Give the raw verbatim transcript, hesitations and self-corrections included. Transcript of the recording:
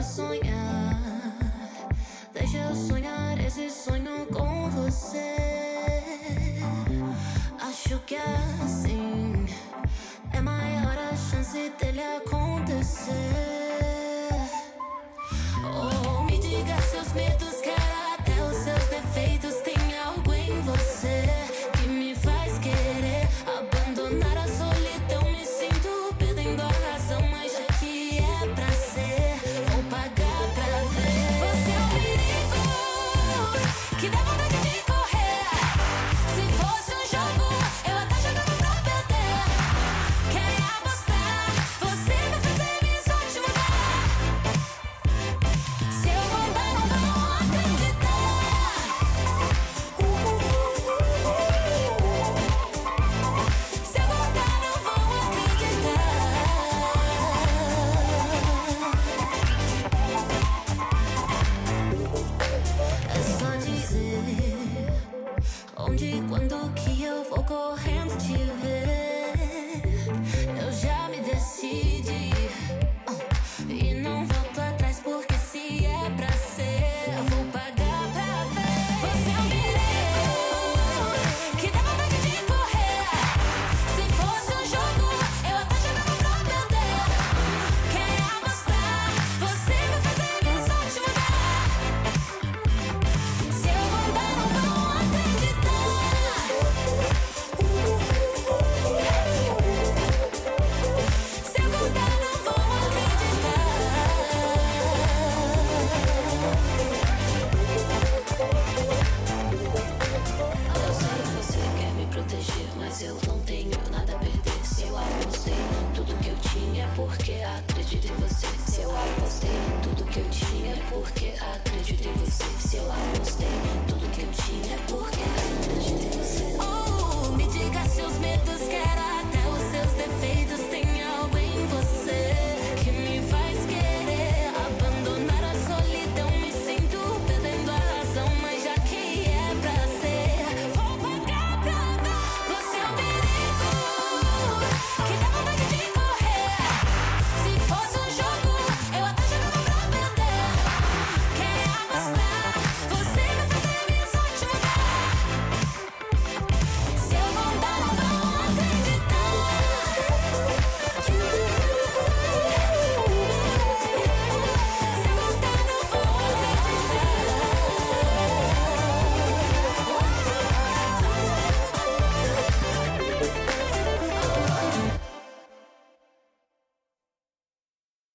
sonhar. Deixa eu sonhar esse sonho com você. Acho que assim é maior a chance dele acontecer. Oh, me diga seus medos, cara, até os seus defeitos. Tem algo em você que me faz querer abandonar a solidão. Me sinto perdendo a razão, mas já que é pra ser, vou pagar pra ver. Você é um perigo que dá vontade de correr. Se fosse um jogo, eu até jogava pra perder. Quer apostar? Você vai fazer minha sorte mudar. Se eu contar, não vão acreditar. Se eu contar, não vão acreditar. É só dizer onde e quando que eu vou correndo te ver. Eu já me decidi, uh, e não volto atrás, porque se é pra ser, eu vou pagar pra ver. Você é um perigo que dá vontade de correr. Se fosse um jogo, eu até jogava pra perder. Quer apostar? Você vai fazer minha sorte mudar. Se eu contar, não vão acreditar. Se eu contar, não vão acreditar. Eu sei que você quer me proteger, mas eu não tenho nada a perder. Se eu apostei tudo que eu tinha, é porque acredito em você. Se eu apostei tudo que eu tinha, é porque acredito em você. Se eu apostei tudo que eu tinha, é porque acredito em você.